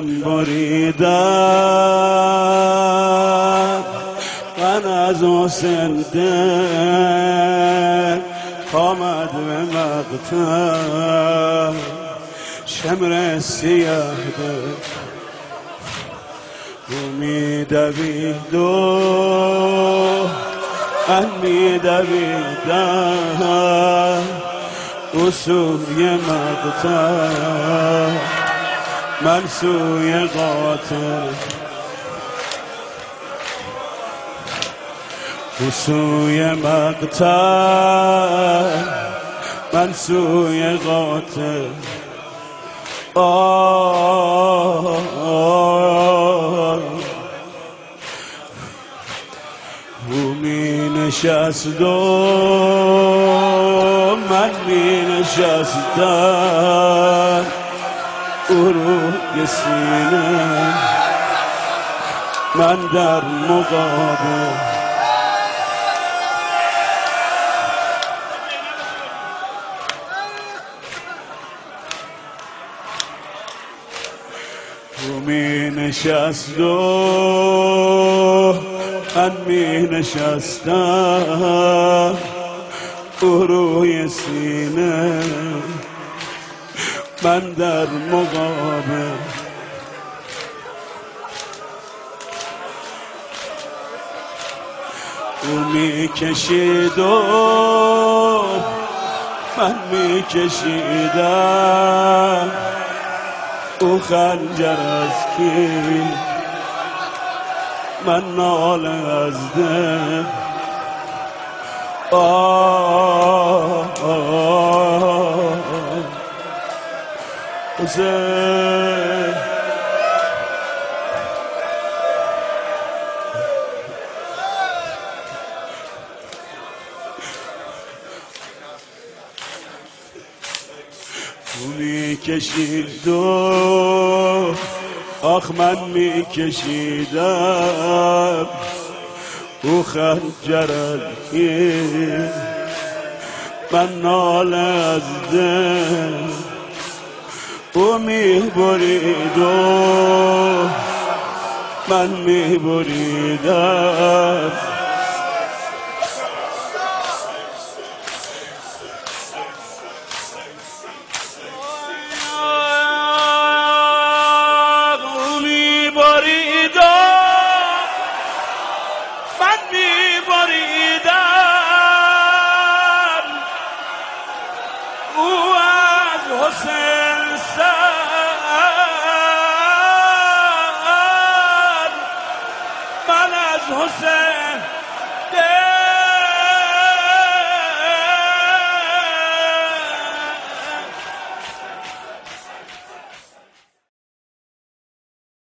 دلم بریدم من از حسین دل آمد به مقتل شمر سیاه دل می‌دوید و من می‌دویدم او سوی مقتل من سوی قاتل او سوی مقتل من سوی قاتل او می نشست و من می نشستم او روی سینه من در مقابل او می نشست و من می نشستم او روی سینه من در مقابل او می کشید و من می کشیدم او خنجر از کی من ناله از دل حسین می کشید و آخ من می کشیدم او خنجرکی من ناله از دل او می برید و من می بریدم